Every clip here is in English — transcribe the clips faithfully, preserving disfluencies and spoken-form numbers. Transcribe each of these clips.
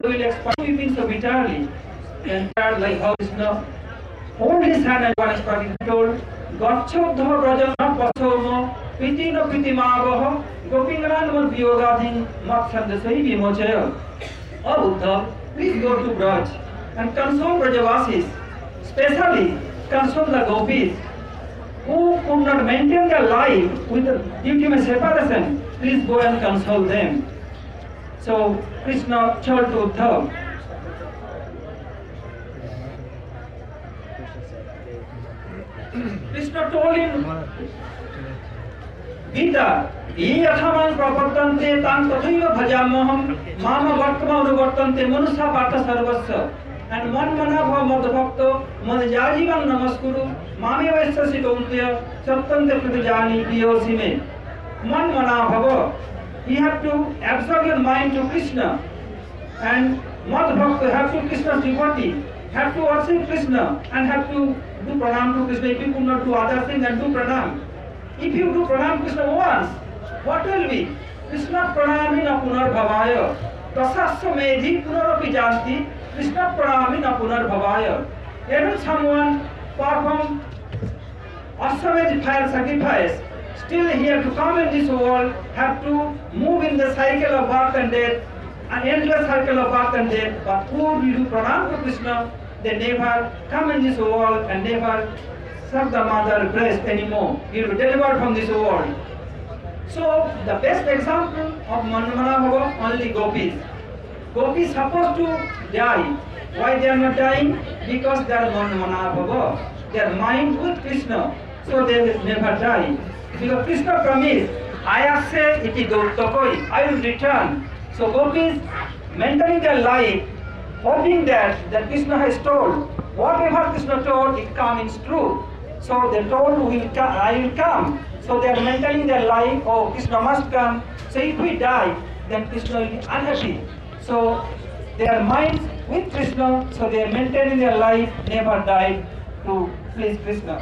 will expand weeping so bitterly, and like how Krishna hold his hand and one is told, Gacchodha Brajana Pasomo, Pitino Pitimavaha, Gopingaran will be yogading Matsandasai Vimochaya. Oh Buddha, please go to Braj and console Brajavasis, especially console the gopis who could not maintain their life with the due to separation. Please go and console them. So Krishna told to Uddhava. Krishna told him, Gita, ye yathaman prapartante tan tathaiva bhajamaham mama vartama anuvartante manusha bhata sarvasya. And man manabha madbhakto madhyajivan namaskuru mame vaisya kaunteya sattante pratijani piyosime. Man manabhava, you have to absorb your mind to Krishna, and madbhakta have to Krishna's devotee, have to worship Krishna and have to do pranam to Krishna. If you could not do other things, then do pranam. If you do pranam to Krishna once, what will be? Krishna pranamina punar bhavaya. Tasasya medhi punarapi janti. Krishna pranamina punar bhavaya. Even someone perform Ashwamedh fire sacrifice, still he have to come in this world, have to move in the cycle of birth and death, an endless cycle of birth and death. But who will do pranam to Krishna? They never come in this world and never serve the mother breast anymore. He will be delivered from this world. So the best example of Manmanabhava, only gopis. Gopis supposed to die. Why they are not dying? Because they are Manmanabhava. Their mind with Krishna, so they will never die. Because Krishna promised, Ayase iti gauttakoi, I will return. So gopis maintaining their life, hoping that, that Krishna has told, whatever Krishna told, it comes true. So they told, will come, I will come. So they are maintaining their life, oh, Krishna must come. So if we die, then Krishna will be unhappy. So their minds with Krishna, so they are maintaining their life, never died to please Krishna.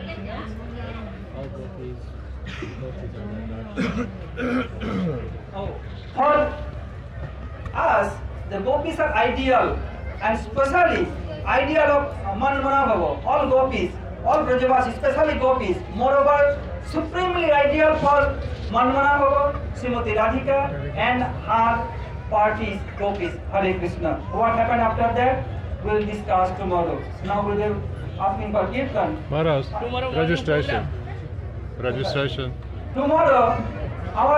Oh, for us, the gopis are ideal, and especially ideal of Manmanabhava, all gopis, all Brajavas, especially gopis. Moreover, supremely ideal for Manmanabhava, Srimati Radhika, and her parties, gopis, Hare Krishna. What happened after that? We'll discuss tomorrow. Now we will asking for Kirtan. Maharaj, registration. Registration. Tomorrow